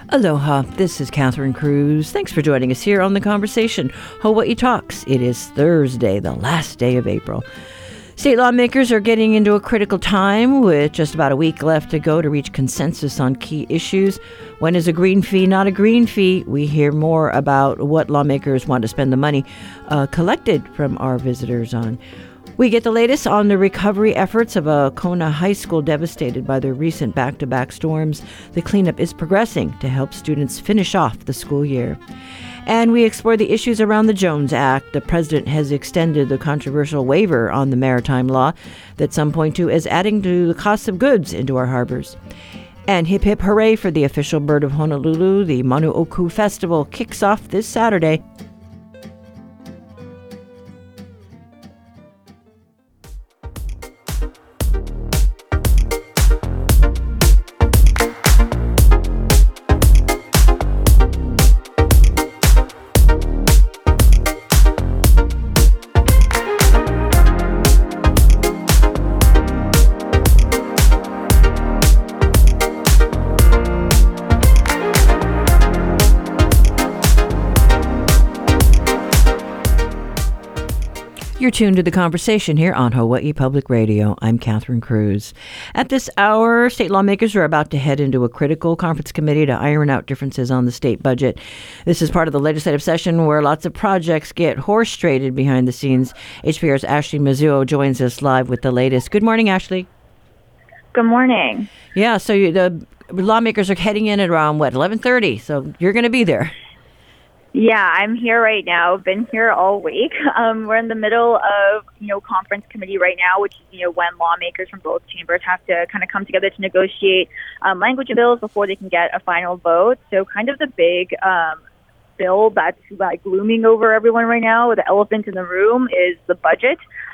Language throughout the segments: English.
Aloha, this is Catherine Cruz. Thanks for joining us here on The Conversation, Hawaii Talks. It is Thursday, the last day of April. State lawmakers are getting into a critical time with just about a week left to go to reach consensus on key issues. When is a green fee not a green fee? We hear more about what lawmakers want to spend the money collected from our visitors on. We get the latest on the recovery efforts of a Kona high school devastated by the recent back-to-back storms. The cleanup is progressing to help students finish off the school year. And we explore the issues around the Jones Act. The president has extended the controversial waiver on the maritime law that some point to as adding to the cost of goods into our harbors. And hip hip hooray for the official bird of Honolulu. The Manuoku Festival kicks off this Saturday. You're tuned to The Conversation here on Hawaii Public Radio. I'm Catherine Cruz. At this hour, state lawmakers are about to head into a critical conference committee to iron out differences on the state budget. This is part of the legislative session where lots of projects get horse-traded behind the scenes. HPR's Ashley Mizuo joins us live with the latest. Good morning, Ashley. Good morning. Yeah, so the lawmakers are heading in at around, 11:30, so you're going to be there. Yeah, I'm here right now. Been here all week. We're in the middle of, conference committee right now, which is, when lawmakers from both chambers have to kind of come together to negotiate language bills before they can get a final vote. So kind of the big bill that's looming over everyone right now, the elephant in the room, is the budget.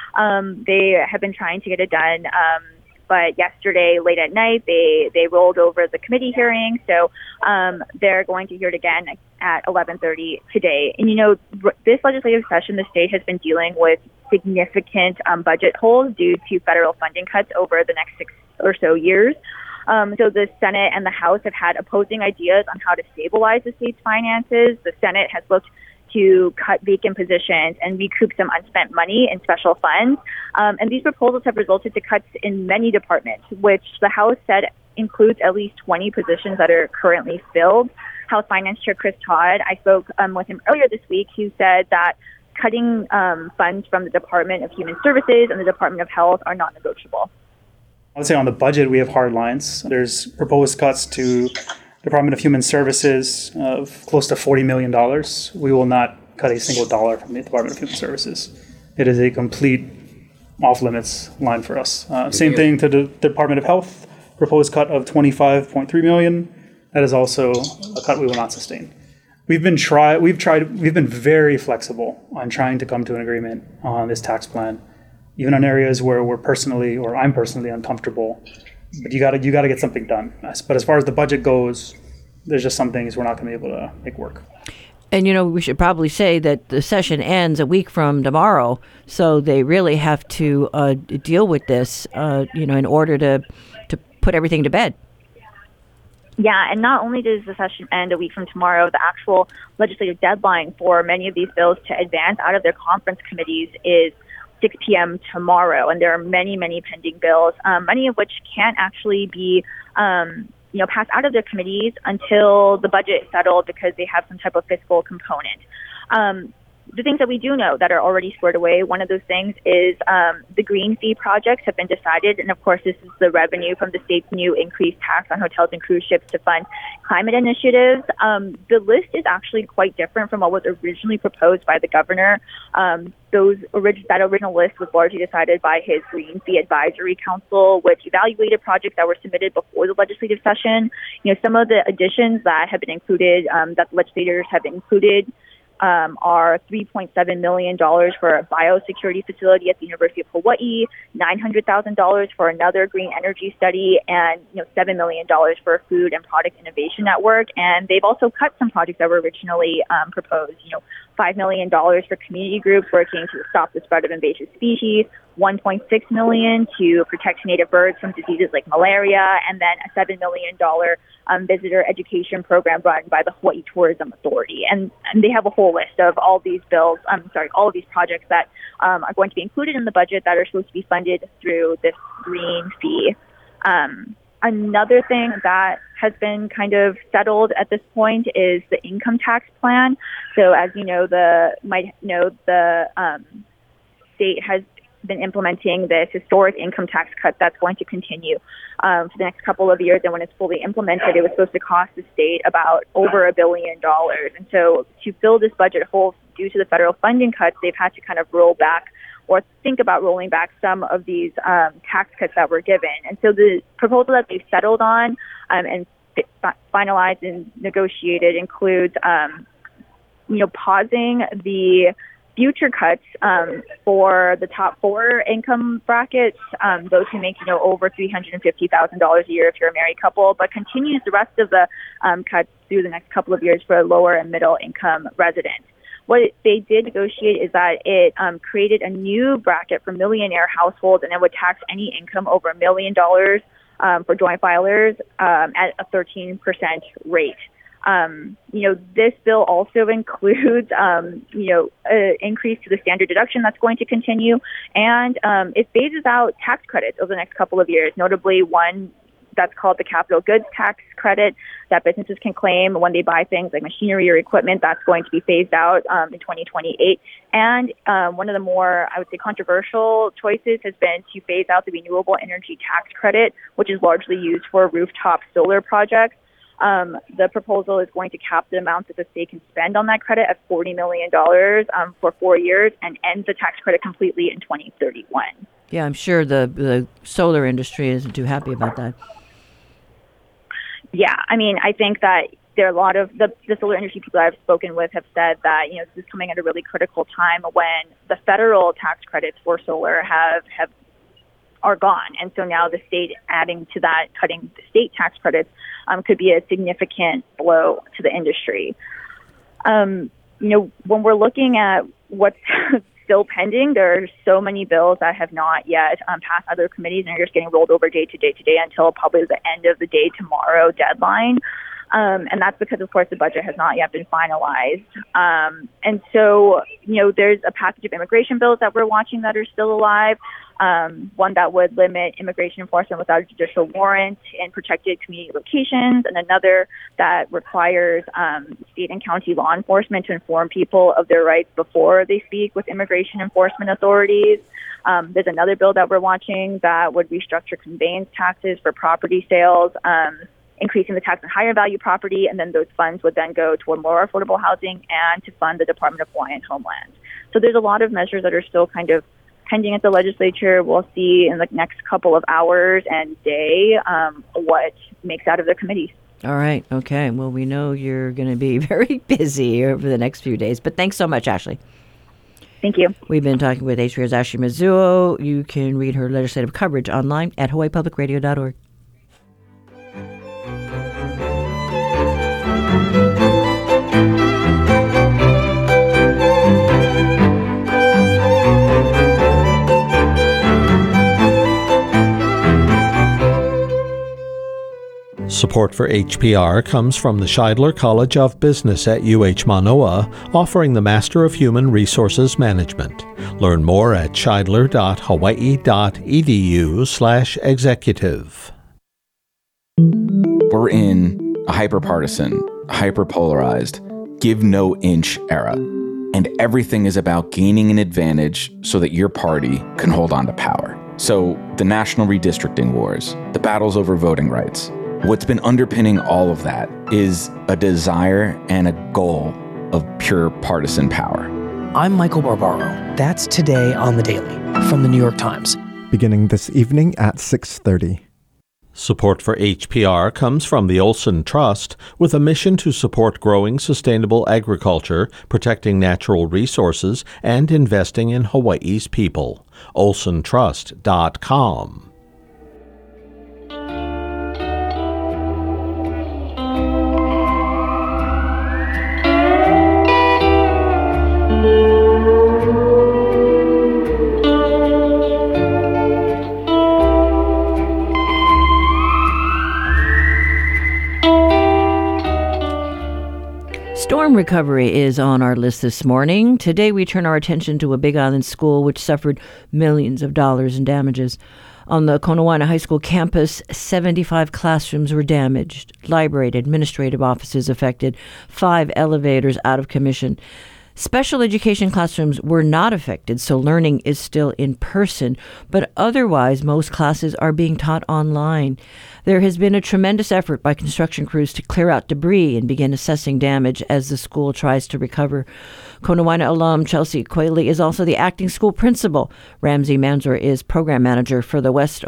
They have been trying to get it done. But yesterday, late at night, they rolled over the committee hearing. So they're going to hear it again at 11:30 today. And, this legislative session, the state has been dealing with significant budget holes due to federal funding cuts over the next 6 or so years. So the Senate and the House have had opposing ideas on how to stabilize the state's finances. The Senate has looked to cut vacant positions and recoup some unspent money in special funds. And these proposals have resulted to cuts in many departments, which the House said includes at least 20 positions that are currently filled. House Finance Chair Chris Todd, I spoke with him earlier this week. He said that cutting funds from the Department of Human Services and the Department of Health are not negotiable. I would say on the budget, we have hard lines. There's proposed cuts to Department of Human Services of close to $40 million. We will not cut a single dollar from the Department of Human Services. It is a complete off-limits line for us. Same thing to the Department of Health, proposed cut of $25.3 million. That is also a cut we will not sustain. We've been very flexible on trying to come to an agreement on this tax plan, even on areas where I'm personally uncomfortable. But you got to get something done. But as far as the budget goes, there's just some ththings we're not going to be able to make work. And, we should probably say that the session ends a week from tomorrow, so they really have to deal with this, in order to put everything to bed. Yeah, and not only does the session end a week from tomorrow, the actual legislative deadline for many of these bills to advance out of their conference committees is 6 p.m. tomorrow, and there are many, many pending bills, many of which can't actually be, passed out of their committees until the budget is settled because they have some type of fiscal component. The things that we do know that are already squared away, one of those things is the green fee projects have been decided, and of course this is the revenue from the state's new increased tax on hotels and cruise ships to fund climate initiatives. The list is actually quite different from what was originally proposed by the governor. That original list was largely decided by his Green Fee Advisory Council, which evaluated projects that were submitted before the legislative session. Some of the additions that have been included, that the legislators have included, are $3.7 million for a biosecurity facility at the University of Hawaii, $900,000 for another green energy study, and $7 million for a food and product innovation network. And they've also cut some projects that were originally proposed, $5 million for community groups working to stop the spread of invasive species, $1.6 million to protect native birds from diseases like malaria, and then a $7 million visitor education program run by the Hawaii Tourism Authority. And they have a whole list of all these bills, all of these projects that are going to be included in the budget that are supposed to be funded through this green fee. Another thing that has been kind of settled at this point is the income tax plan. So as you know, the state has been implementing this historic income tax cut that's going to continue for the next couple of years. And when it's fully implemented, it was supposed to cost the state about over $1 billion. And so to fill this budget hole due to the federal funding cuts, they've had to kind of roll back or think about rolling back some of these tax cuts that were given. And so the proposal that they've settled on and finalized and negotiated includes, pausing the future cuts for the top 4 income brackets, those who make, over $350,000 a year if you're a married couple, but continues the rest of the cuts through the next couple of years for lower and middle income residents. What they did negotiate is that it created a new bracket for millionaire households, and it would tax any income over $1 million for joint filers at a 13% rate. This bill also includes, an increase to the standard deduction that's going to continue, and it phases out tax credits over the next couple of years, notably one that's called the capital goods tax credit that businesses can claim when they buy things like machinery or equipment. That's going to be phased out in 2028. And one of the more, I would say, controversial choices has been to phase out the renewable energy tax credit, which is largely used for rooftop solar projects. The proposal is going to cap the amount that the state can spend on that credit at $40 million for 4 years and end the tax credit completely in 2031. Yeah, I'm sure the solar industry isn't too happy about that. Yeah, I mean, I think that there are a lot of the solar industry people I've spoken with have said that, this is coming at a really critical time when the federal tax credits for solar are gone. And so now the state adding to that, cutting the state tax credits could be a significant blow to the industry. When we're looking at what's still pending, there are so many bills that have not yet passed other committees and are just getting rolled over day to day until probably the end of the day tomorrow deadline. And that's because, of course, the budget has not yet been finalized. And so, there's a package of immigration bills that we're watching that are still alive. One that would limit immigration enforcement without a judicial warrant in protected community locations, and another that requires state and county law enforcement to inform people of their rights before they speak with immigration enforcement authorities. There's another bill that we're watching that would restructure conveyance taxes for property sales, increasing the tax on higher value property, and then those funds would then go toward more affordable housing and to fund the Department of Hawaiian Homeland. So there's a lot of measures that are still kind of pending at the legislature. We'll see in the next couple of hours and day what makes out of the committees. All right. Okay. Well, we know you're going to be very busy over the next few days, but thanks so much, Ashley. Thank you. We've been talking with HPR's Ashley Mizuo. You can read her legislative coverage online at hawaiipublicradio.org. Support for HPR comes from the Scheidler College of Business at UH Manoa, offering the Master of Human Resources Management. Learn more at scheidler.hawaii.edu/executive. We're in a hyper-partisan, hyper-polarized, give no inch era. And everything is about gaining an advantage so that your party can hold on to power. So the national redistricting wars, the battles over voting rights, what's been underpinning all of that is a desire and a goal of pure partisan power. I'm Michael Barbaro. That's Today on the Daily from the New York Times. Beginning this evening at 6:30. Support for HPR comes from the Olson Trust, with a mission to support growing sustainable agriculture, protecting natural resources, and investing in Hawaii's people. olsontrust.com. Storm recovery is on our list this morning. Today we turn our attention to a Big Island school which suffered millions of dollars in damages. On the Conewanna High School campus, 75 classrooms were damaged, library and administrative offices affected, 5 elevators out of commission. Special education classrooms were not affected, so learning is still in person, but otherwise most classes are being taught online. There has been a tremendous effort by construction crews to clear out debris and begin assessing damage as the school tries to recover. Conewanna alum Chelsea Quayle is also the acting school principal. Ramsey Manzor is program manager for the West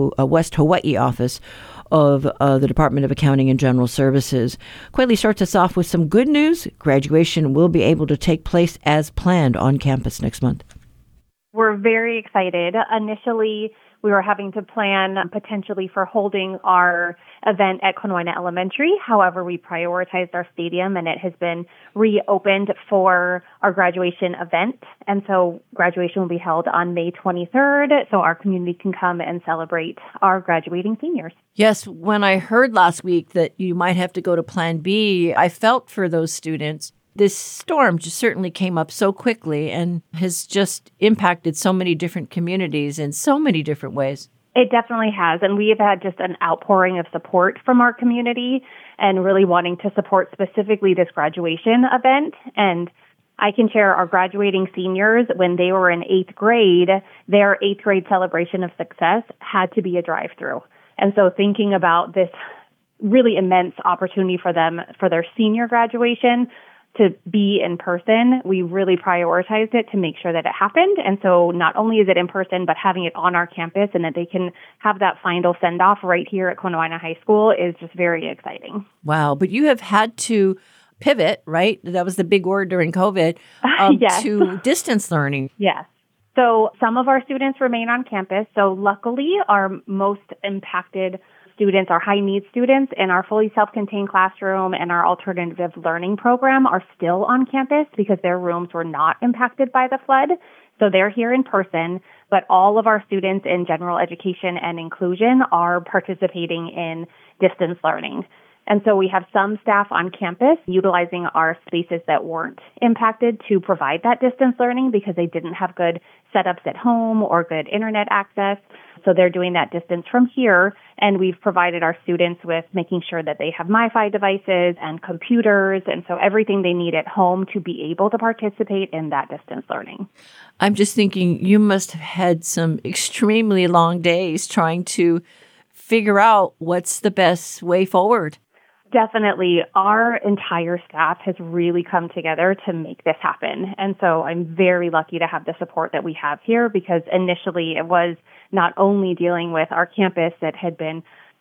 Hawaii office of the Department of Accounting and General Services. Quayle starts us off with some good news. Graduation will be able to take place as planned on campus next month. We're very excited. Initially, we were having to plan potentially for holding our event at Conewanna Elementary. However, we prioritized our stadium and it has been reopened for our graduation event. And so graduation will be held on May 23rd so our community can come and celebrate our graduating seniors. Yes, when I heard last week that you might have to go to Plan B, I felt for those students. This storm just certainly came up so quickly and has just impacted so many different communities in so many different ways. It definitely has, and we have had just an outpouring of support from our community and really wanting to support specifically this graduation event. And I can share our graduating seniors, when they were in 8th grade, their 8th grade celebration of success had to be a drive-through. And so thinking about this really immense opportunity for them for their senior graduation to be in person, we really prioritized it to make sure that it happened. And so not only is it in person, but having it on our campus and that they can have that final send-off right here at Conewanna High School is just very exciting. Wow. But you have had to pivot, right? That was the big word during COVID, yes. to distance learning. Yes. So some of our students remain on campus. So luckily, our most impacted students, our high-need students in our fully self-contained classroom and our alternative learning program are still on campus because their rooms were not impacted by the flood. So they're here in person, but all of our students in general education and inclusion are participating in distance learning. And so we have some staff on campus utilizing our spaces that weren't impacted to provide that distance learning because they didn't have good setups at home or good internet access. So they're doing that distance from here. And we've provided our students with making sure that they have MiFi devices and computers. And so everything they need at home to be able to participate in that distance learning. I'm just thinking you must have had some extremely long days trying to figure out what's the best way forward. Definitely. Our entire staff has really come together to make this happen. And so I'm very lucky to have the support that we have here because initially it was not only dealing with our campus that had been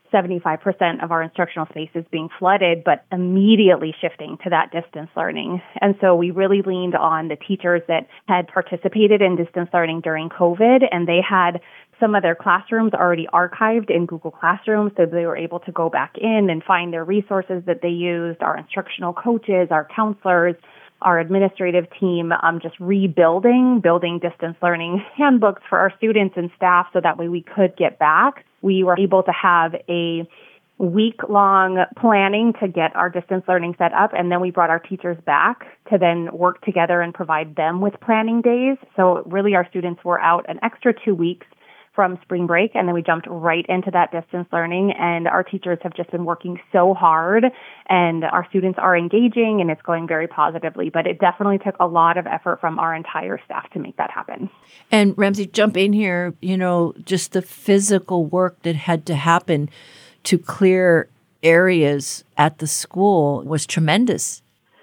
75% of our instructional spaces being flooded, but immediately shifting to that distance learning. And so we really leaned on the teachers that had participated in distance learning during COVID, and they had some of their classrooms already archived in Google Classroom, so they were able to go back in and find their resources that they used, our instructional coaches, our counselors, our administrative team, just building distance learning handbooks for our students and staff so that way we could get back. We were able to have a week-long planning to get our distance learning set up, and then we brought our teachers back to then work together and provide them with planning days. So really our students were out an extra 2 weeks from spring break, and then we jumped right into that distance learning, and our teachers have just been working so hard, and our students are engaging, and it's going very positively, but it definitely took a lot of effort from our entire staff to make that happen. And Ramsey, jump in here, just the physical work that had to happen to clear areas at the school was tremendous.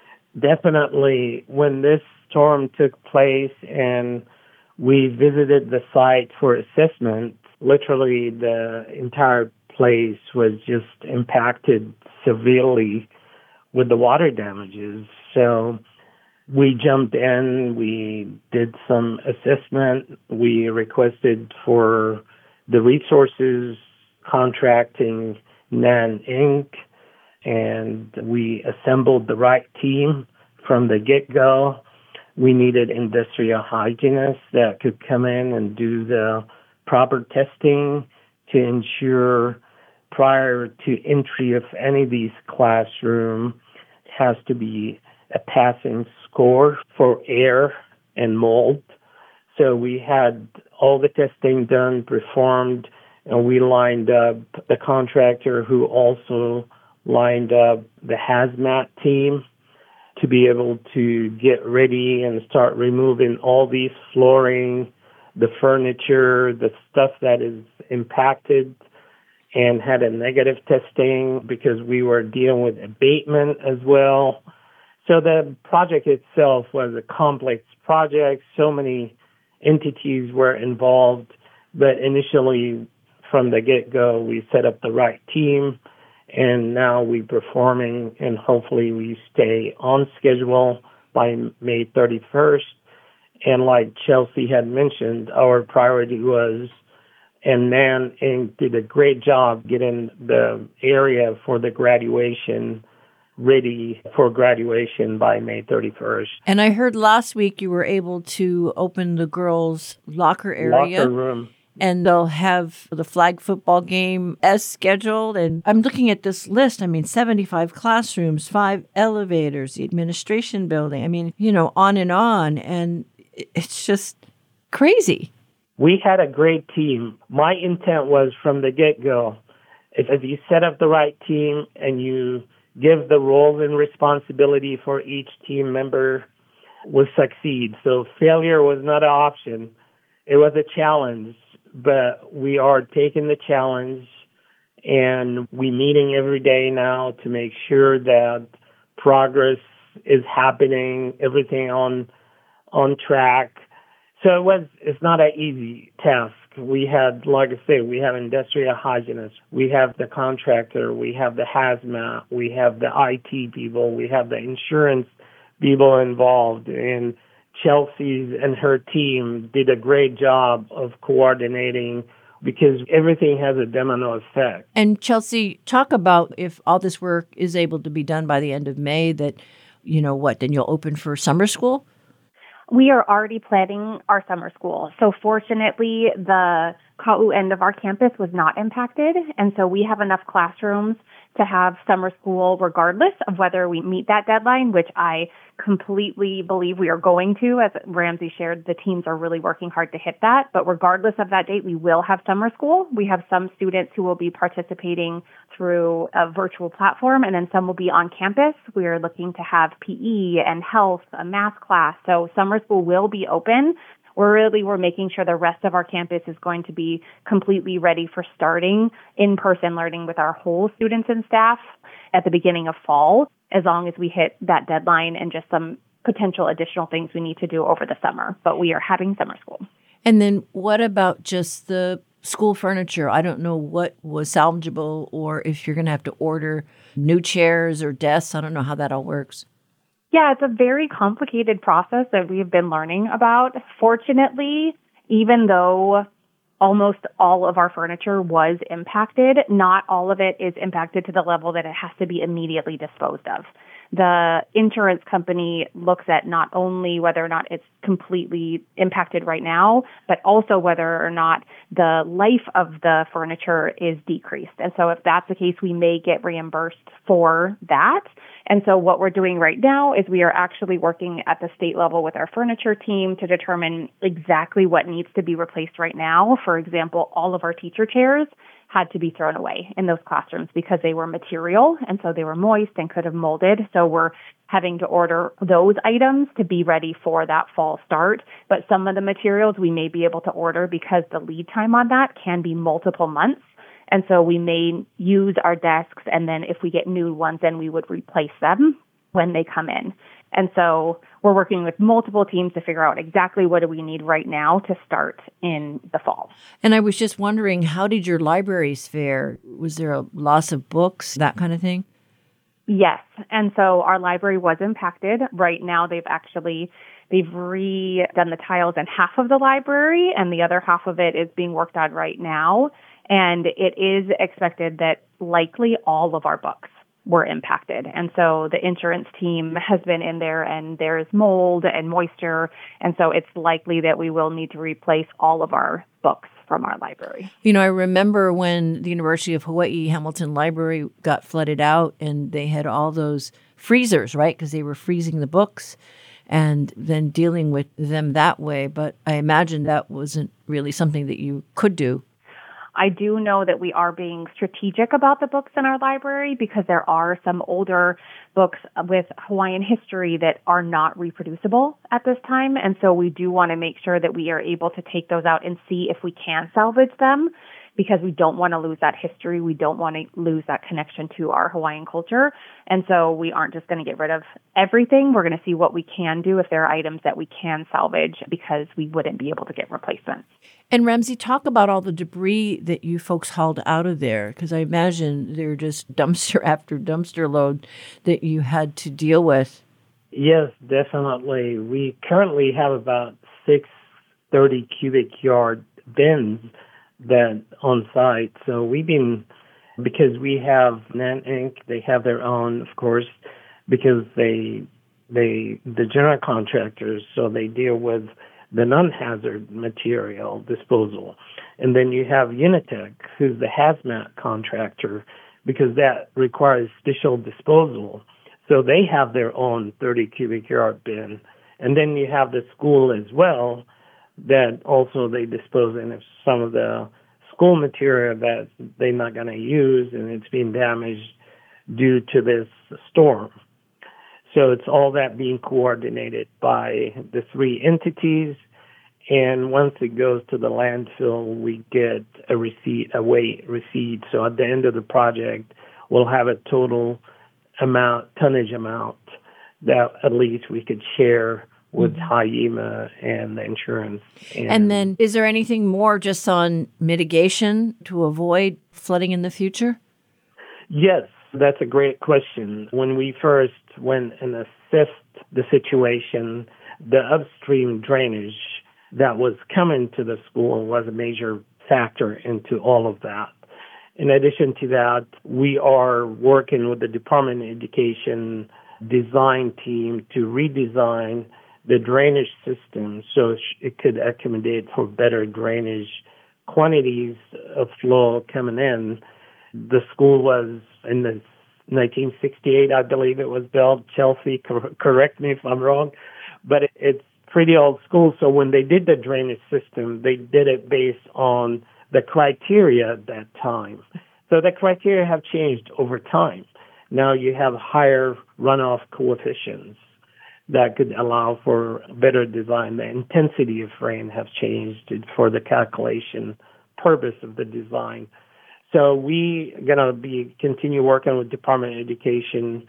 Definitely. When this storm took place and we visited the site for assessment, literally the entire place was just impacted severely with the water damages. So we jumped in, we did some assessment, we requested for the resources contracting NAN Inc., and we assembled the right team from the get-go. We needed industrial hygienists that could come in and do the proper testing to ensure prior to entry of any of these classrooms has to be a passing score for air and mold. So we had all the testing done, performed, and we lined up the contractor who also lined up the hazmat team to be able to get ready and start removing all these flooring, the furniture, the stuff that is impacted and had a negative testing because we were dealing with abatement as well. So the project itself was a complex project. So many entities were involved, but initially from the get-go, we set up the right team, and now we're performing, and hopefully we stay on schedule by May 31st. And like Chelsea had mentioned, our priority was, and Man Inc. did a great job getting the area for the graduation ready for graduation by May 31st. And I heard last week you were able to open the girls' locker area. Locker room. And they'll have the flag football game as scheduled. And I'm looking at this list. 75 classrooms, 5 elevators, the administration building. On and on. And it's just crazy. We had a great team. My intent was from the get-go, if you set up the right team and you give the roles and responsibility for each team member, will succeed. So failure was not an option. It was a challenge, but we are taking the challenge, and we're meeting every day now to make sure that progress is happening, everything on track. So it's not an easy task. We had, like I say, we have industrial hygienists, we have the contractor, we have the hazmat, we have the IT people, we have the insurance people involved, and Chelsea and her team did a great job of coordinating because everything has a domino effect. And Chelsea, talk about if all this work is able to be done by the end of May, that, then you'll open for summer school? We are already planning our summer school. So fortunately, the Ka'u end of our campus was not impacted. And so we have enough classrooms to have summer school regardless of whether we meet that deadline, which I completely believe we are going to. As Ramsey shared, the teams are really working hard to hit that. But regardless of that date, we will have summer school. We have some students who will be participating through a virtual platform, and then some will be on campus. We are looking to have PE and health, a math class. So summer school will be open. We're making sure the rest of our campus is going to be completely ready for starting in-person learning with our whole students and staff at the beginning of fall, as long as we hit that deadline and just some potential additional things we need to do over the summer. But we are having summer school. And then what about just the school furniture? I don't know what was salvageable or if you're going to have to order new chairs or desks. I don't know how that all works. Yeah, it's a very complicated process that we've been learning about. Fortunately, even though almost all of our furniture was impacted, not all of it is impacted to the level that it has to be immediately disposed of. The insurance company looks at not only whether or not it's completely impacted right now, but also whether or not the life of the furniture is decreased. And so if that's the case, we may get reimbursed for that. And so what we're doing right now is we are actually working at the state level with our furniture team to determine exactly what needs to be replaced right now. For example, all of our teacher chairs had to be thrown away in those classrooms because they were material, and so they were moist and could have molded. So we're having to order those items to be ready for that fall start. But some of the materials we may be able to order because the lead time on that can be multiple months. And so we may use our desks, and then if we get new ones, then we would replace them when they come in. And so we're working with multiple teams to figure out exactly what do we need right now to start in the fall. And I was just wondering, how did your libraries fare? Was there a loss of books, that kind of thing? Yes. And so our library was impacted. Right now, they've redone the tiles in half of the library, and the other half of it is being worked on right now. And it is expected that likely all of our books were impacted. And so the insurance team has been in there, and there's mold and moisture. And so it's likely that we will need to replace all of our books from our library. You know, I remember when the University of Hawaii Hamilton Library got flooded out and they had all those freezers, right? Because they were freezing the books and then dealing with them that way. But I imagine that wasn't really something that you could do. I do know that we are being strategic about the books in our library because there are some older books with Hawaiian history that are not reproducible at this time. And so we do want to make sure that we are able to take those out and see if we can salvage them, because we don't want to lose that history. We don't want to lose that connection to our Hawaiian culture. And so we aren't just going to get rid of everything. We're going to see what we can do if there are items that we can salvage, because we wouldn't be able to get replacements. And Ramsey, talk about all the debris that you folks hauled out of there, because I imagine they're just dumpster after dumpster load that you had to deal with. Yes, definitely. We currently have about 630 cubic yard bins that on site. So we've been, because we have NAN Inc., they have their own, of course, because the general contractors, so they deal with the non-hazard material disposal. And then you have Unitech, who's the hazmat contractor, because that requires special disposal. So they have their own 30 cubic yard bin. And then you have the school as well, that also they dispose in of some of the school material that they're not going to use, and it's been damaged due to this storm. So it's all that being coordinated by the three entities, and once it goes to the landfill, we get a receipt, a weight receipt. So at the end of the project, we'll have a total tonnage amount that at least we could share with HIEMA and the insurance. And then is there anything more just on mitigation to avoid flooding in the future? Yes, that's a great question. When we first went and assessed the situation, the upstream drainage that was coming to the school was a major factor into all of that. In addition to that, we are working with the Department of Education design team to redesign the drainage system so it could accommodate for better drainage quantities of flow coming in. The school was in the 1968, I believe it was built. Chelsea, correct me if I'm wrong, but it's pretty old school. So when they did the drainage system, they did it based on the criteria at that time. So the criteria have changed over time. Now you have higher runoff coefficients that could allow for better design. The intensity of rain have changed for the calculation purpose of the design. So we gonna continue working with Department of Education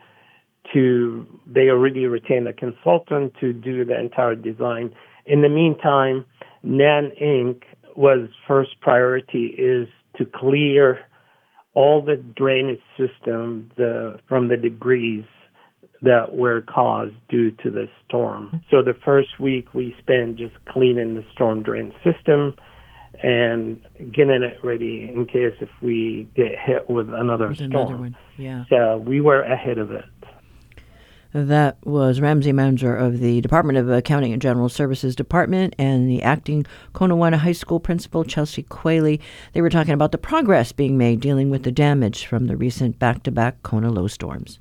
they already retained a consultant to do the entire design. In the meantime, NAN Inc. was first priority is to clear all the drainage system from the debris that were caused due to the storm. So the first week we spent just cleaning the storm drain system and getting it ready in case if we get hit with another storm. Another one, yeah. So we were ahead of it. That was Ramsey Manzer of the Department of Accounting and General Services Department and the acting Konawana High School principal, Chelsea Quayle. They were talking about the progress being made dealing with the damage from the recent back-to-back Kona low storms.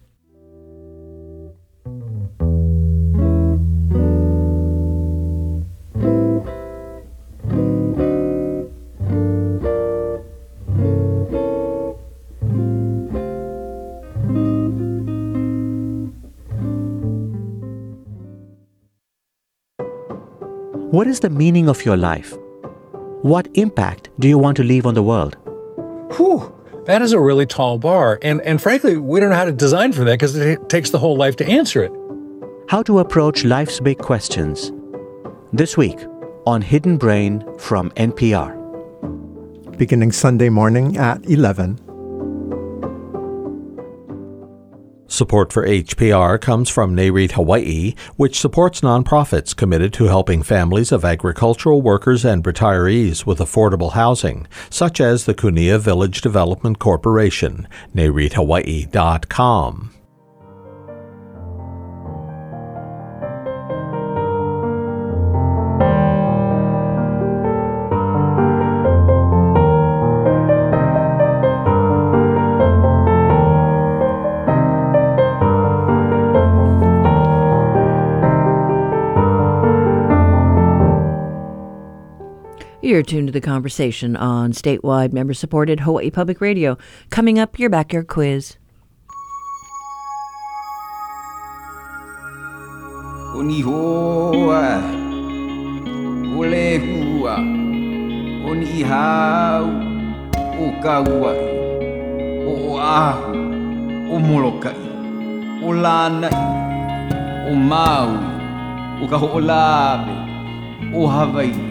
What is the meaning of your life? What impact do you want to leave on the world? Whew, that is a really tall bar. And frankly, we don't know how to design for that because it takes the whole life to answer it. How to approach life's big questions. This week on Hidden Brain from NPR. Beginning Sunday morning at 11. Support for HPR comes from NAREIT Hawaii, which supports nonprofits committed to helping families of agricultural workers and retirees with affordable housing, such as the Kunia Village Development Corporation, NAREITHawaii.com. You're tuned to The Conversation on statewide member-supported Hawaii Public Radio. Coming up, your backyard quiz. Oni hoa, ole hua, oni hau, o kauai, o ahu, o molokai, o lanai, o maui, o kaho'olawe, o Hawaii.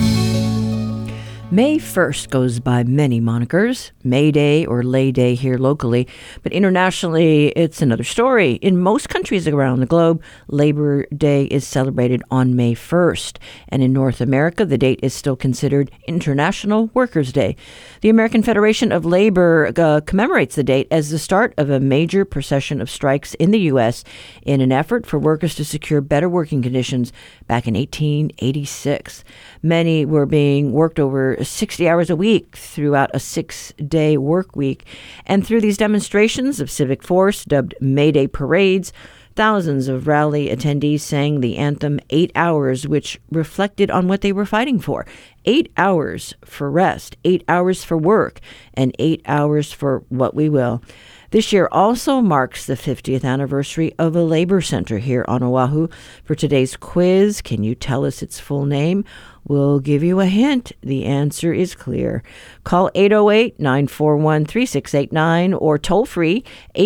May 1st goes by many monikers, May Day or Lay Day here locally, but internationally it's another story. In most countries around the globe, Labor Day is celebrated on May 1st, and in North America, the date is still considered International Workers' Day. The American Federation of Labor commemorates the date as the start of a major procession of strikes in the U.S. in an effort for workers to secure better working conditions back in 1886. Many were being worked over 60 hours a week throughout a 6-day work week. And through these demonstrations of civic force, dubbed May Day parades, thousands of rally attendees sang the anthem 8 hours, which reflected on what they were fighting for. 8 hours for rest, 8 hours for work, and 8 hours for what we will. This year also marks the 50th anniversary of a labor center here on Oahu. For today's quiz, can you tell us its full name? We'll give you a hint. The answer is clear. Call 808-941-3689 or toll free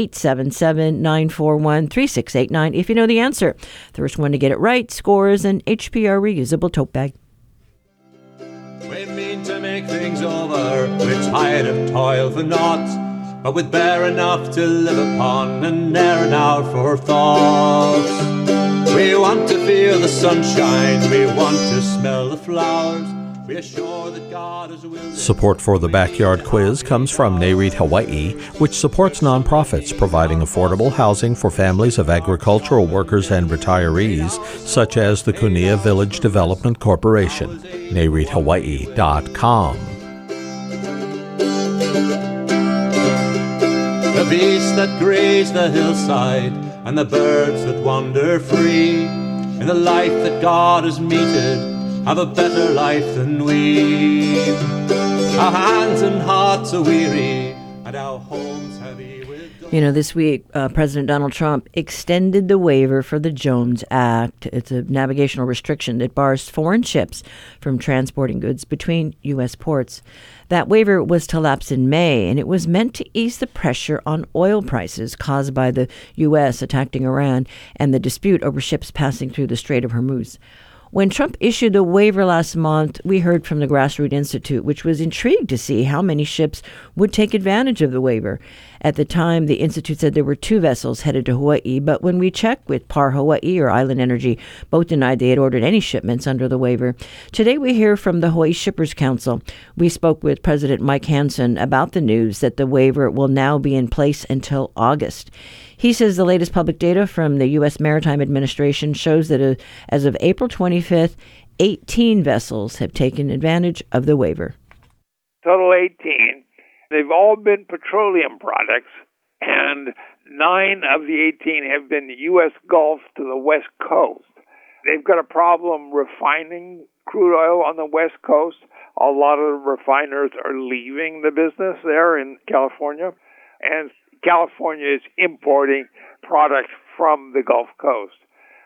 877-941-3689 if you know the answer. The first one to get it right scores an HPR reusable tote bag. We mean to make things over. We're tired of toil for naught, but with bare enough to live upon and air and hour for thoughts. We want to feel the sunshine, we want to smell the flowers. We are sure that God is willing. Support for the Backyard Quiz comes from NAREIT Hawaii, which supports nonprofits providing affordable housing for families of agricultural workers and retirees, such as the Kunia Village Development Corporation. NAREITHawaii.com. The beasts that graze the hillside and the birds that wander free in the life that God has meted have a better life than we. Our hands and hearts are weary and our homes heavy with... You know, this week, President Donald Trump extended the waiver for the Jones Act. It's a navigational restriction that bars foreign ships from transporting goods between U.S. ports. That waiver was to lapse in May, and it was meant to ease the pressure on oil prices caused by the U.S. attacking Iran and the dispute over ships passing through the Strait of Hormuz. When Trump issued the waiver last month, we heard from the Grassroots Institute, which was intrigued to see how many ships would take advantage of the waiver. At the time, the Institute said there were 2 vessels headed to Hawaii, but when we checked with Par Hawaii or Island Energy, both denied they had ordered any shipments under the waiver. Today, we hear from the Hawaii Shippers Council. We spoke with President Mike Hansen about the news that the waiver will now be in place until August. He says the latest public data from the U.S. Maritime Administration shows that as of April 25th, 18 vessels have taken advantage of the waiver. Total 18. They've all been petroleum products, and 9 of the 18 have been the U.S. Gulf to the West Coast. They've got a problem refining crude oil on the West Coast. A lot of the refiners are leaving the business there in California, and California is importing products from the Gulf Coast.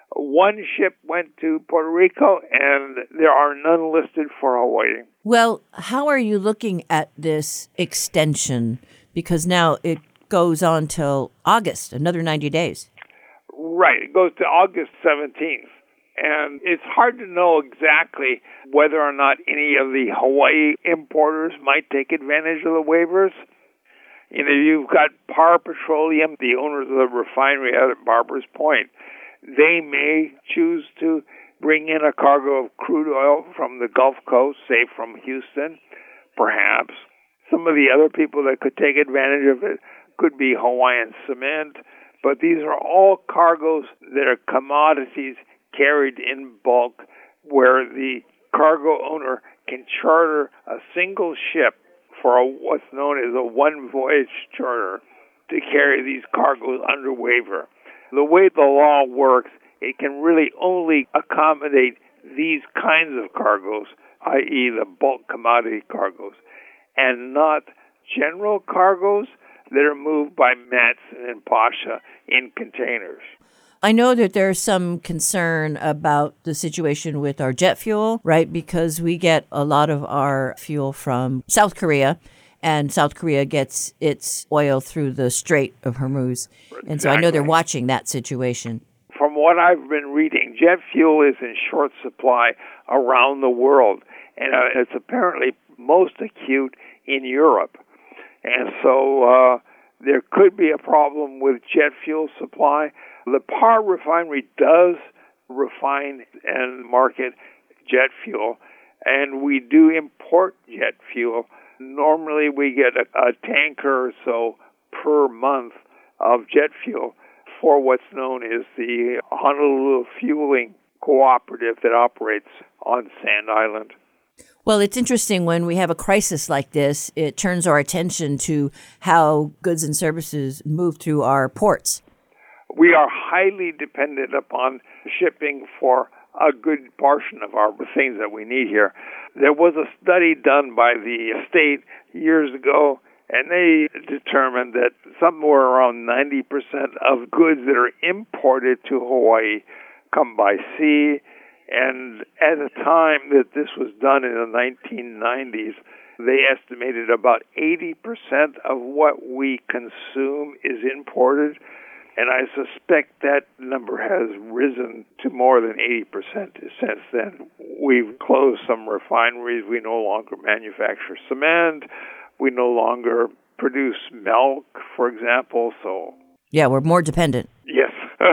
1 ship went to Puerto Rico, and there are none listed for Hawaii. Well, how are you looking at this extension? Because now it goes on till August, another 90 days. Right. It goes to August 17th. And it's hard to know exactly whether or not any of the Hawaii importers might take advantage of the waivers. You know, you've got Par Petroleum, the owners of the refinery out at Barbers Point. They may choose to bring in a cargo of crude oil from the Gulf Coast, say from Houston, perhaps. Some of the other people that could take advantage of it could be Hawaiian Cement, but these are all cargoes that are commodities carried in bulk where the cargo owner can charter a single ship for what's known as a one-voyage charter to carry these cargoes under waiver. The way the law works, it can really only accommodate these kinds of cargoes i.e. the bulk commodity cargoes, and not general cargoes that are moved by Matson and Pasha in containers. I know that there's some concern about the situation with our jet fuel, right? Because we get a lot of our fuel from South Korea, and South Korea gets its oil through the Strait of Hormuz. And so I know they're watching that situation. From what I've been reading, jet fuel is in short supply around the world, and it's apparently most acute in Europe. And so there could be a problem with jet fuel supply. The Par refinery does refine and market jet fuel, and we do import jet fuel. Normally we get a tanker or so per month of jet fuel for what's known as the Honolulu Fueling Cooperative that operates on Sand Island. Well, it's interesting when we have a crisis like this, it turns our attention to how goods and services move through our ports. We are highly dependent upon shipping for a good portion of our things that we need here. There was a study done by the state years ago, and they determined that somewhere around 90% of goods that are imported to Hawaii come by sea. And at the time that this was done in the 1990s, they estimated about 80% of what we consume is imported. And I suspect that number has risen to more than 80% since then. We've closed some refineries. We no longer manufacture cement. We no longer produce milk, for example. So yeah, we're more dependent. Yes.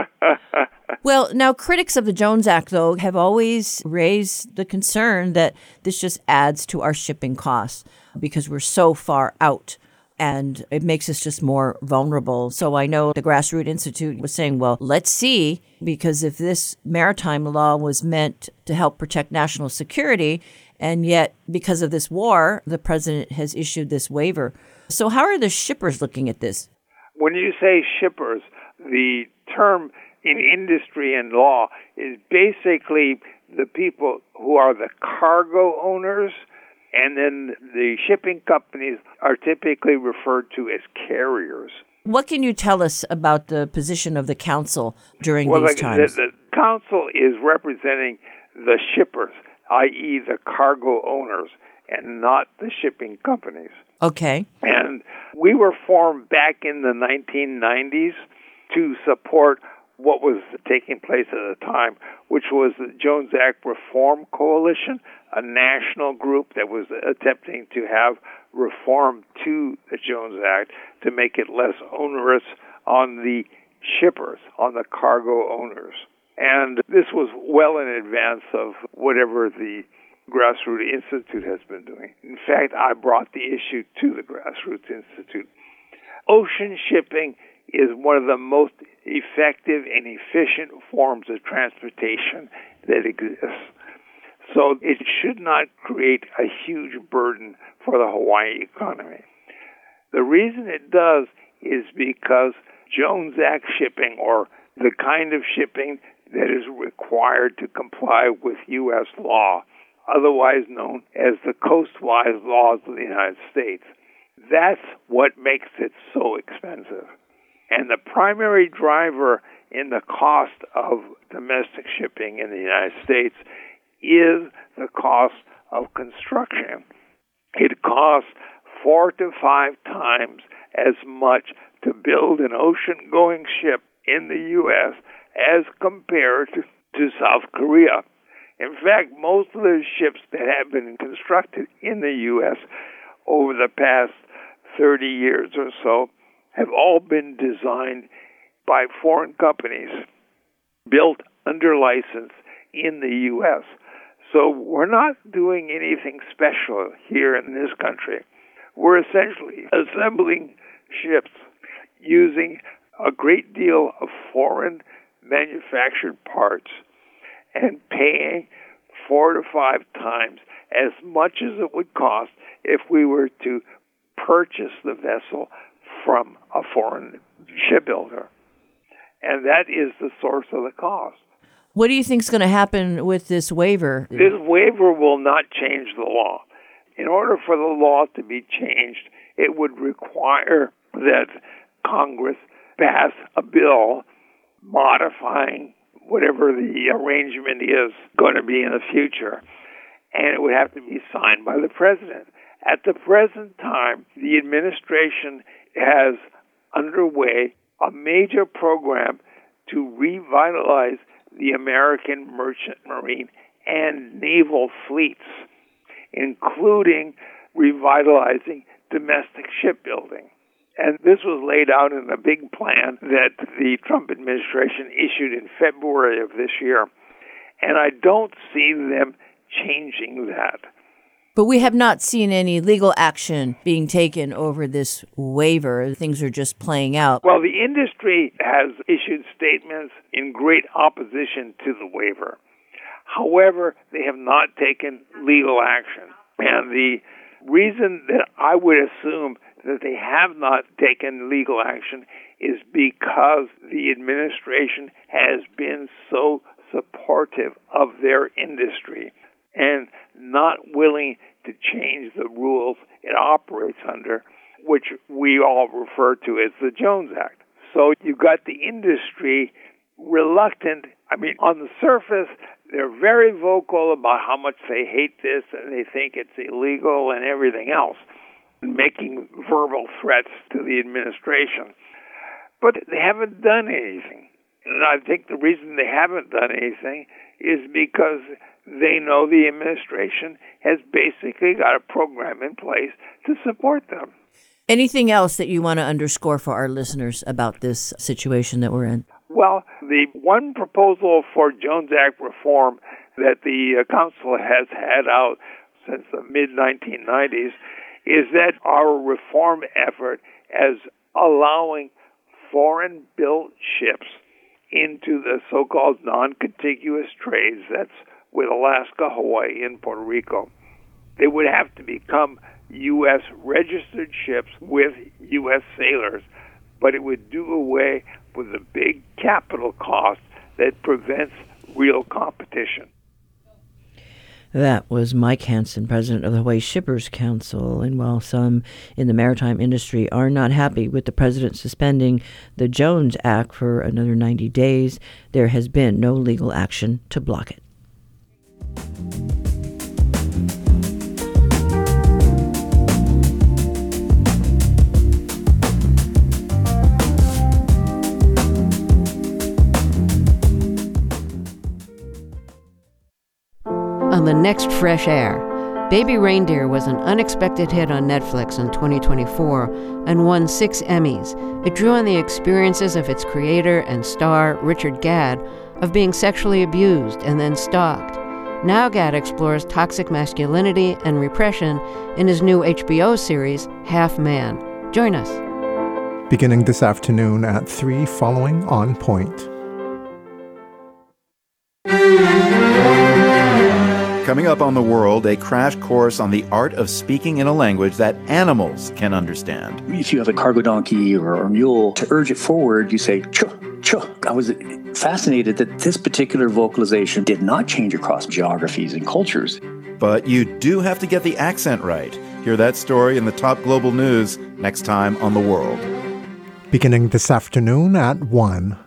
Well, now critics of the Jones Act, though, have always raised the concern that this just adds to our shipping costs because we're so far out. And it makes us just more vulnerable. So I know the Grassroots Institute was saying, well, let's see, because if this maritime law was meant to help protect national security, and yet because of this war, the president has issued this waiver. So how are the shippers looking at this? When you say shippers, the term in industry and law is basically the people who are the cargo owners. And then the shipping companies are typically referred to as carriers. What can you tell us about the position of the council during these times? The council is representing the shippers, i.e. the cargo owners, and not the shipping companies. Okay. And we were formed back in the 1990s to support what was taking place at the time, which was the Jones Act Reform Coalition, a national group that was attempting to have reform to the Jones Act to make it less onerous on the shippers, on the cargo owners. And this was well in advance of whatever the Grassroots Institute has been doing. In fact, I brought the issue to the Grassroots Institute. Ocean shipping is one of the most effective and efficient forms of transportation that exists. So it should not create a huge burden for the Hawaii economy. The reason it does is because Jones Act shipping, or the kind of shipping that is required to comply with U.S. law, otherwise known as the coastwise laws of the United States, that's what makes it so expensive. And the primary driver in the cost of domestic shipping in the United States is the cost of construction. It costs 4 to 5 times as much to build an ocean-going ship in the U.S. as compared to South Korea. In fact, most of the ships that have been constructed in the U.S. over the past 30 years or so have all been designed by foreign companies, built under license in the U.S. So we're not doing anything special here in this country. We're essentially assembling ships using a great deal of foreign manufactured parts and paying 4 to 5 times as much as it would cost if we were to purchase the vessel from a foreign shipbuilder. And that is the source of the cost. What do you think is going to happen with this waiver? This waiver will not change the law. In order for the law to be changed, it would require that Congress pass a bill modifying whatever the arrangement is going to be in the future, and it would have to be signed by the president. At the present time, the administration has underway a major program to revitalize the American merchant marine and naval fleets, including revitalizing domestic shipbuilding. And this was laid out in a big plan that the Trump administration issued in February of this year. And I don't see them changing that. But we have not seen any legal action being taken over this waiver. Things are just playing out. Well, the industry has issued statements in great opposition to the waiver. However, they have not taken legal action. And the reason that I would assume that they have not taken legal action is because the administration has been so supportive of their industry and not willing to change the rules it operates under, which we all refer to as the Jones Act. So you've got the industry reluctant. I mean, on the surface, they're very vocal about how much they hate this and they think it's illegal and everything else, making verbal threats to the administration. But they haven't done anything. And I think the reason they haven't done anything is because they know the administration has basically got a program in place to support them. Anything else that you want to underscore for our listeners about this situation that we're in? Well, the one proposal for Jones Act reform that the council has had out since the mid-1990s is that our reform effort as allowing foreign-built ships into the so-called non-contiguous trades, that's with Alaska, Hawaii, and Puerto Rico. They would have to become U.S. registered ships with U.S. sailors, but it would do away with the big capital cost that prevents real competition. That was Mike Hansen, president of the Hawaii Shippers Council. And while some in the maritime industry are not happy with the president suspending the Jones Act for another 90 days, there has been no legal action to block it. On the next Fresh Air, Baby Reindeer was an unexpected hit on Netflix in 2024 and won 6 Emmys. It drew on the experiences of its creator and star, Richard Gadd, of being sexually abused and then stalked. Now Gadd explores toxic masculinity and repression in his new HBO series, Half Man. Join us. Beginning this afternoon at 3 following On Point. Coming up on The World, a crash course on the art of speaking in a language that animals can understand. If you have a cargo donkey or a mule, to urge it forward, you say, chuh, chuh. I was fascinated that this particular vocalization did not change across geographies and cultures. But you do have to get the accent right. Hear that story in the top global news next time on The World. Beginning this afternoon at 1.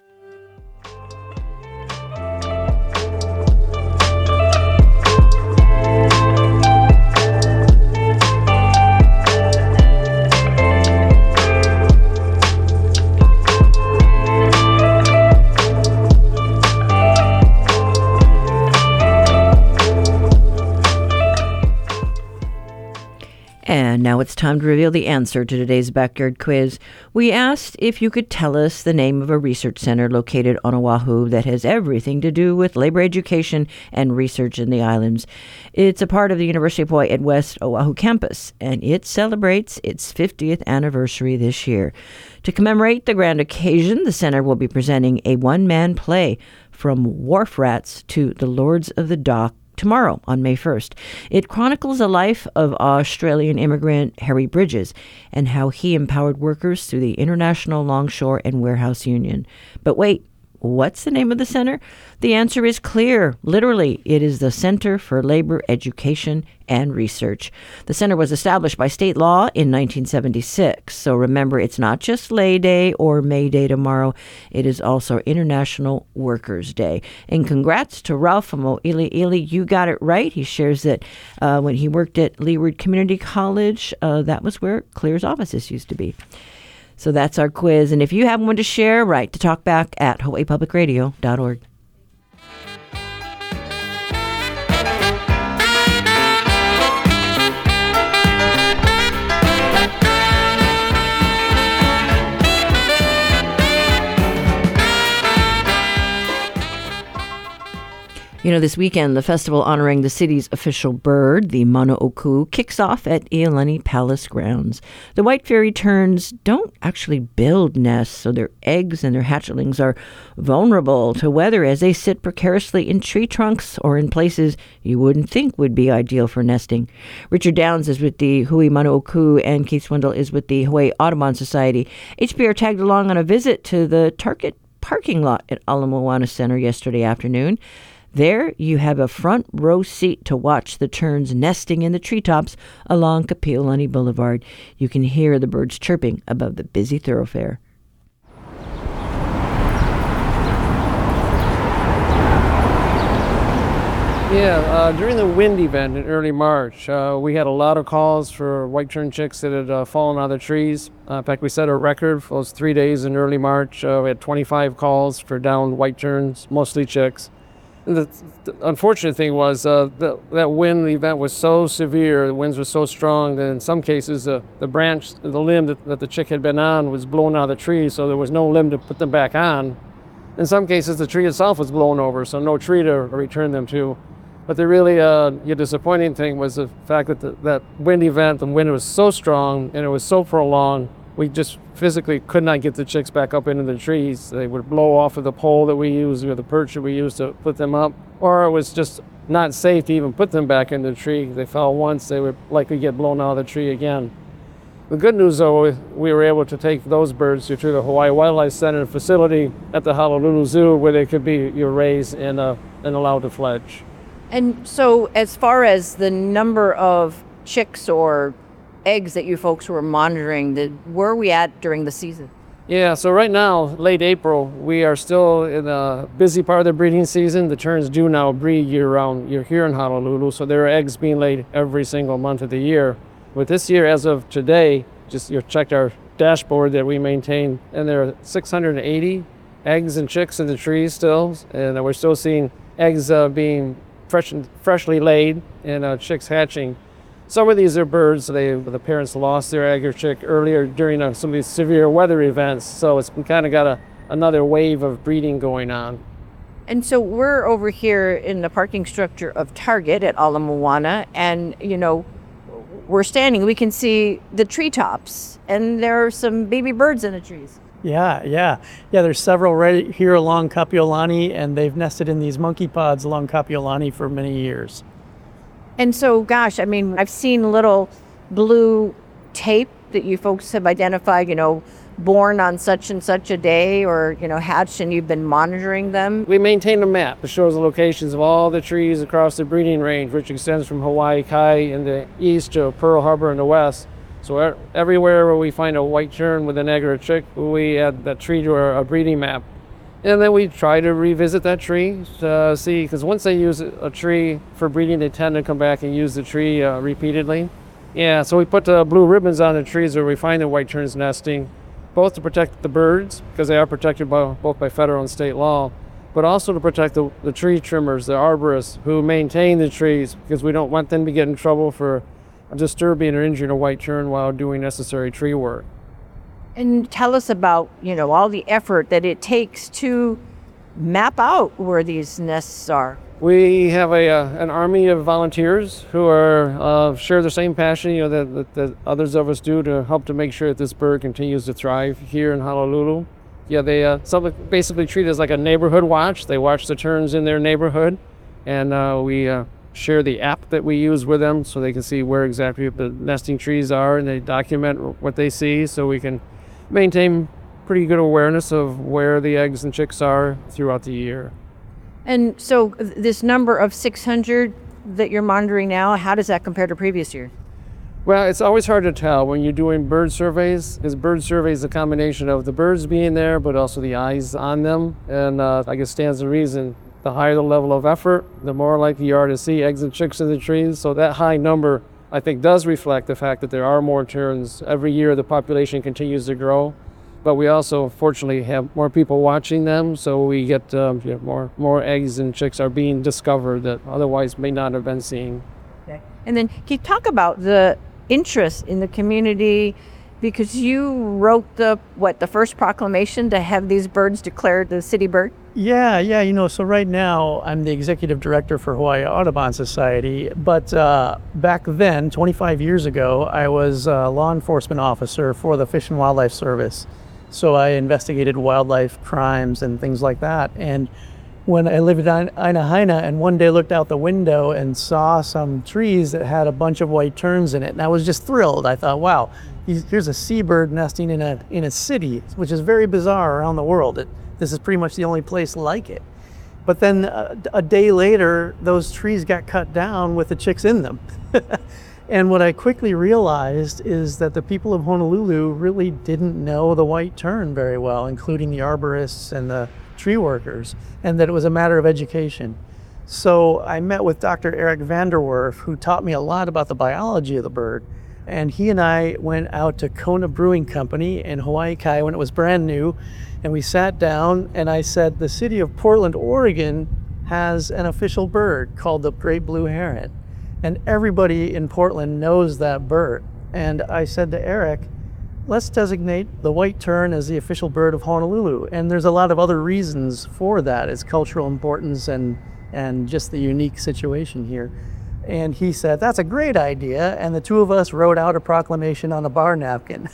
And now it's time to reveal the answer to today's backyard quiz. We asked if you could tell us the name of a research center located on Oahu that has everything to do with labor education and research in the islands. It's a part of the University of Hawaii at West Oahu campus, and it celebrates its 50th anniversary this year. To commemorate the grand occasion, the center will be presenting a one-man play from Wharf Rats to the Lords of the Dock tomorrow on May 1st. It chronicles the life of Australian immigrant Harry Bridges and how he empowered workers through the International Longshore and Warehouse Union. But wait, What's the name of the center? The answer is clear. Literally, it is the Center for Labor Education and Research. The center was established by state law in 1976. So remember, it's not just Labor Day or May Day tomorrow. It is also International Workers' Day. And congrats to Ralph from O'Ili. You got it right. He shares that when he worked at Leeward Community College, that was where Clear's offices used to be. So that's our quiz. And if you have one to share, write to talkback@hawaiipublicradio.org. You know, this weekend, the festival honoring the city's official bird, the Manooku, kicks off at Iolani Palace grounds. The white fairy terns don't actually build nests, so their eggs and their hatchlings are vulnerable to weather as they sit precariously in tree trunks or in places you wouldn't think would be ideal for nesting. Richard Downs is with the Hui Manooku, and Keith Swindle is with the Hawaii Audubon Society. HPR tagged along on a visit to the Target parking lot at Ala Moana Center yesterday afternoon. There, you have a front row seat to watch the terns nesting in the treetops along Kapiolani Boulevard. You can hear the birds chirping above the busy thoroughfare. During the wind event in early March, we had a lot of calls for white tern chicks that had fallen out of the trees. In fact, we set a record for those 3 days in early March. We had 25 calls for downed white terns, mostly chicks. The unfortunate thing was that wind event was so severe, the winds were so strong that in some cases the branch, the limb that the chick had been on was blown out of the tree, so there was no limb to put them back on. In some cases the tree itself was blown over, so no tree to return them to. But the really disappointing thing was the fact that that wind event, the wind was so strong and it was so prolonged, we just physically could not get the chicks back up into the trees. They would blow off of the pole that we used, or the perch that we used to put them up, or it was just not safe to even put them back in the tree. They fell once, they would likely get blown out of the tree again. The good news, though, we were able to take those birds to the Hawaii Wildlife Center facility at the Honolulu Zoo, where they could be raised and allowed to fledge. And so as far as the number of chicks or eggs that you folks were monitoring, where are we at during the season? Yeah, so right now, late April, we are still in a busy part of the breeding season. The terns do now breed year-round. You're here in Honolulu, so there are eggs being laid every single month of the year. But this year, as of today, you checked our dashboard that we maintain, and there are 680 eggs and chicks in the trees still, and we're still seeing eggs being freshly laid and chicks hatching. Some of these are birds, the parents lost their egg or chick earlier during some of these severe weather events, so it's kind of got another wave of breeding going on. And so we're over here in the parking structure of Target at Ala Moana, and, we're standing, we can see the treetops, and there are some baby birds in the trees. Yeah, there's several right here along Kapiolani, and they've nested in these monkey pods along Kapiolani for many years. And so, gosh, I've seen little blue tape that you folks have identified, born on such and such a day, or, hatched, and you've been monitoring them. We maintain a map that shows the locations of all the trees across the breeding range, which extends from Hawaii Kai in the east to Pearl Harbor in the west. So everywhere where we find a white tern with an egg or a chick, we add that tree to our breeding map. And then we try to revisit that tree to see, because once they use a tree for breeding, they tend to come back and use the tree repeatedly. Yeah, so we put blue ribbons on the trees where we find the white terns nesting, both to protect the birds, because they are protected both by federal and state law, but also to protect the tree trimmers, the arborists who maintain the trees, because we don't want them to get in trouble for disturbing or injuring a white tern while doing necessary tree work. And tell us about, all the effort that it takes to map out where these nests are. We have an army of volunteers who are share the same passion, that others of us do, to help to make sure that this bird continues to thrive here in Honolulu. Yeah, they basically treat it as like a neighborhood watch. They watch the terns in their neighborhood, and we share the app that we use with them so they can see where exactly the nesting trees are, and they document what they see so we can maintain pretty good awareness of where the eggs and chicks are throughout the year. And so this number of 600 that you're monitoring now, how does that compare to previous year? Well, it's always hard to tell when you're doing bird surveys, because bird survey is a combination of the birds being there, but also the eyes on them. And I guess stands to reason, the higher the level of effort, the more likely you are to see eggs and chicks in the trees. So that high number, I think, does reflect the fact that there are more terns. Every year the population continues to grow, but we also fortunately have more people watching them, so we get more eggs and chicks are being discovered that otherwise may not have been seen. Okay. And then can you talk about the interest in the community, because you wrote the first proclamation to have these birds declared the city bird? Yeah, so right now I'm the executive director for Hawaii Audubon Society, but back then, 25 years ago, I was a law enforcement officer for the Fish and Wildlife Service. So I investigated wildlife crimes and things like that. And when I lived in Ainahaina and one day looked out the window and saw some trees that had a bunch of white terns in it, and I was just thrilled. I thought, wow, here's a seabird nesting in a city, which is very bizarre around the world. This is pretty much the only place like it. But then a day later, those trees got cut down with the chicks in them. And what I quickly realized is that the people of Honolulu really didn't know the white tern very well, including the arborists and the tree workers, and that it was a matter of education. So I met with Dr. Eric Vanderwerf, who taught me a lot about the biology of the bird. And he and I went out to Kona Brewing Company in Hawaii Kai when it was brand new. And we sat down and I said, the city of Portland, Oregon has an official bird called the great blue heron. And everybody in Portland knows that bird. And I said to Eric, let's designate the white tern as the official bird of Honolulu. And there's a lot of other reasons for that. It's cultural importance and just the unique situation here. And he said, that's a great idea. And the two of us wrote out a proclamation on a bar napkin.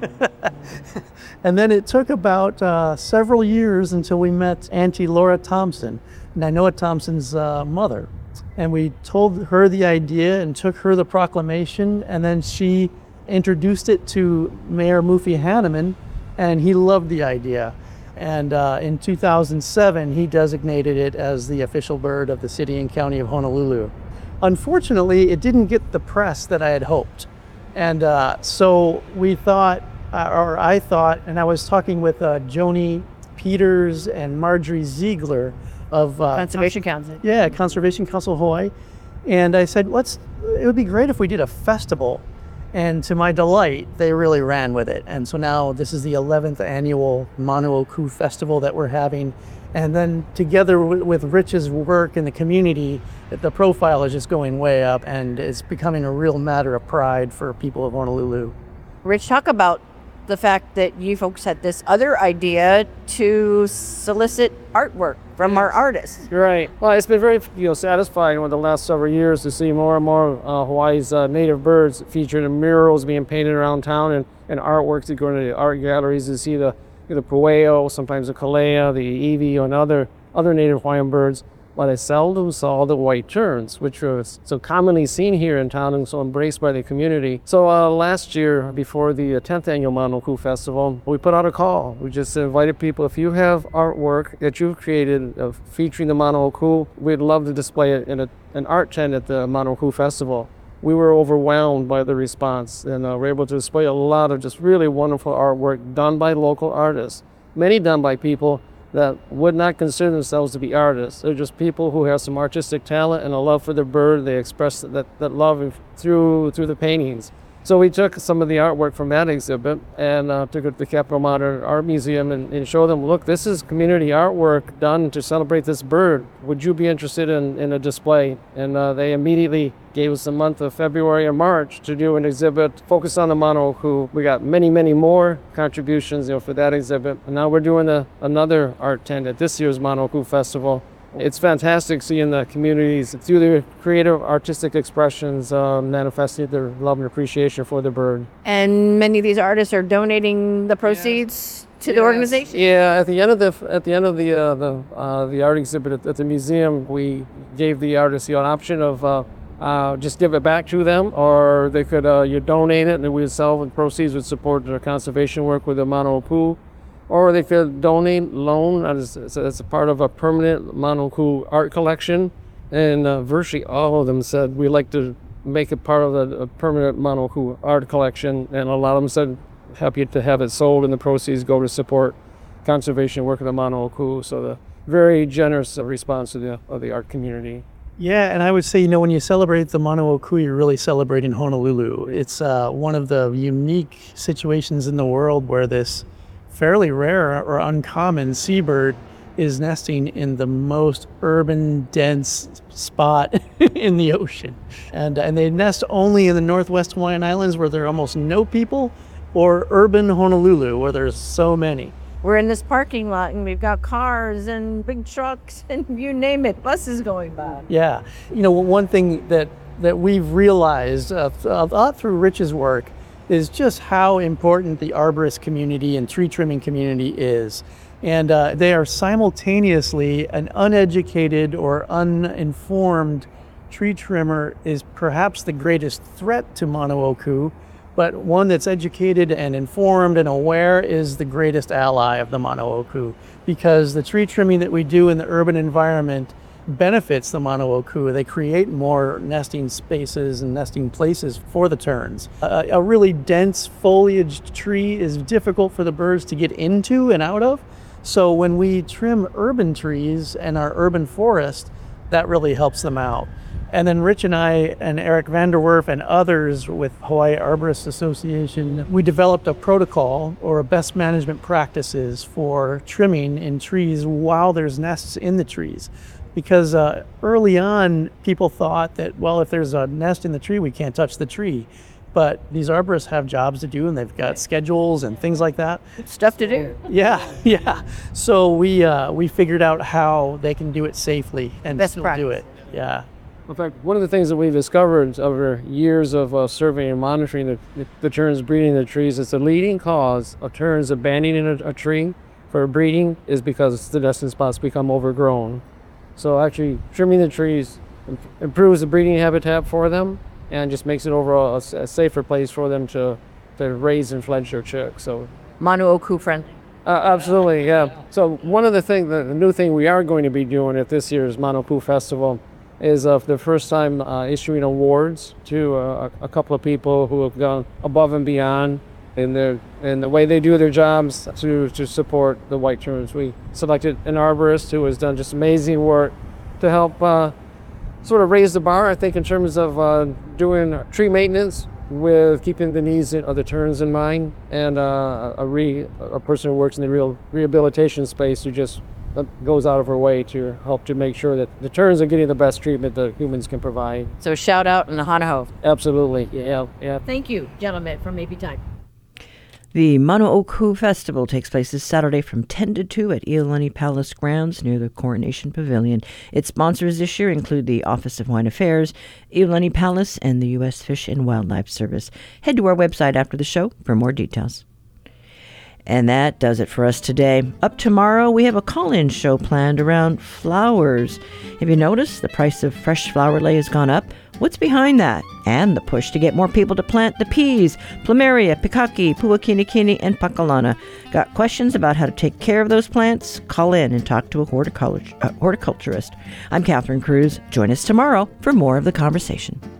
And then it took about several years until we met Auntie Laura Thompson, Nainoa Thompson's mother. And we told her the idea and took her the proclamation. And then she introduced it to Mayor Mufi Hanneman, and he loved the idea. And in 2007, he designated it as the official bird of the city and county of Honolulu. Unfortunately, it didn't get the press that I had hoped. And so we thought, or I thought, and I was talking with Joni Peters and Marjorie Ziegler of Conservation Council. Yeah, Conservation Council Hawaii. And I said, it would be great if we did a festival. And to my delight, they really ran with it. And so now this is the 11th annual Manoʻoku Festival that we're having. And then together with Rich's work in the community, the profile is just going way up, and it's becoming a real matter of pride for people of Honolulu. Rich, talk about the fact that you folks had this other idea to solicit artwork from our artists. Right. Well, it's been very satisfying over the last several years to see more and more Hawaii's native birds featured in murals being painted around town and artworks that go into the art galleries to see the pueo, sometimes the kalea, the iwi, and other native Hawaiian birds. But I seldom saw the white terns, which was so commonly seen here in town and so embraced by the community. So last year, before the 10th annual Manoʻoku Festival, we put out a call. We just invited people, if you have artwork that you've created featuring the Manoʻoku, we'd love to display it in an art tent at the Manoʻoku Festival. We were overwhelmed by the response, and we're able to display a lot of just really wonderful artwork done by local artists, many done by people that would not consider themselves to be artists. They're just people who have some artistic talent and a love for the bird. They express that love through the paintings. So we took some of the artwork from that exhibit and took it to the Capitol Modern Art Museum and showed them, look, this is community artwork done to celebrate this bird. Would you be interested in a display? And they immediately gave us the month of February or March to do an exhibit focused on the Manoʻoku. We got many, many more contributions for that exhibit. And now we're doing another art tent at this year's Manoʻoku Festival. It's fantastic seeing the communities through their creative artistic expressions manifesting their love and appreciation for the bird. And many of these artists are donating the proceeds to the organization. Yeah, at the end of the art exhibit at the museum, we gave the artists the option of just give it back to them, or they could you donate it and we would sell the proceeds would support their conservation work with the Manoʻoku. or they could donate, loan as a part of a permanent Mauna Oku art collection. And virtually all of them said, we'd like to make it part of a permanent Mauna Oku art collection. And a lot of them said, happy to have it sold and the proceeds go to support conservation work of the Mauna Oku. So the very generous response of the art community. Yeah, and I would say, when you celebrate the Mauna Oku, you're really celebrating Honolulu. It's one of the unique situations in the world where this fairly rare or uncommon seabird is nesting in the most urban, dense spot in the ocean. And they nest only in the Northwest Hawaiian Islands where there are almost no people, or urban Honolulu where there's so many. We're in this parking lot and we've got cars and big trucks and you name it, buses going by. Yeah. One thing that we've realized through Rich's work is just how important the arborist community and tree trimming community is. And they are simultaneously an uneducated or uninformed tree trimmer is perhaps the greatest threat to Mauna Oku, but one that's educated and informed and aware is the greatest ally of the Mauna Oku, because the tree trimming that we do in the urban environment benefits the Mauna Oku. They create more nesting spaces and nesting places for the terns. A really dense foliaged tree is difficult for the birds to get into and out of. So when we trim urban trees and our urban forest, that really helps them out. And then Rich and I and Eric Vanderwerf and others with Hawaii Arborists Association, we developed a protocol or a best management practices for trimming in trees while there's nests in the trees. Because early on, people thought that, well, if there's a nest in the tree, we can't touch the tree. But these arborists have jobs to do and they've got schedules and things like that. Stuff to do. Yeah. So we figured out how they can do it safely and best still practice. do it. Yeah. In fact, one of the things that we've discovered over years of surveying and monitoring the terns breeding in the trees is the leading cause of terns abandoning a tree for breeding is because the nesting spots become overgrown. So actually trimming the trees improves the breeding habitat for them and just makes it overall a safer place for them to raise and fledge their chicks. So Mauna Oku friendly. Absolutely, yeah. So one of the new thing we are going to be doing at this year's Mauna Oku Festival is for the first time issuing awards to a couple of people who have gone above and beyond in the way they do their jobs to support the white terns. We selected an arborist who has done just amazing work to help sort of raise the bar, I think, in terms of doing tree maintenance with keeping the needs of the terns in mind, and a person who works in the rehabilitation space who just goes out of her way to help to make sure that the terns are getting the best treatment that humans can provide. So shout out in the Hanaho. Absolutely, yeah. Thank you, gentlemen, from AP Time. The Mauna Oku Festival takes place this Saturday from 10 to 2 at Iolani Palace grounds near the Coronation Pavilion. Its sponsors this year include the Office of Hawaiian Affairs, Iolani Palace, and the U.S. Fish and Wildlife Service. Head to our website after the show for more details. And that does it for us today. Up tomorrow, we have a call-in show planned around flowers. Have you noticed the price of fresh flower lay has gone up? What's behind that? And the push to get more people to plant the peas, plumeria, pikaki, puakinikini, and pakalana. Got questions about how to take care of those plants? Call in and talk to a horticulturist. I'm Catherine Cruz. Join us tomorrow for more of the conversation.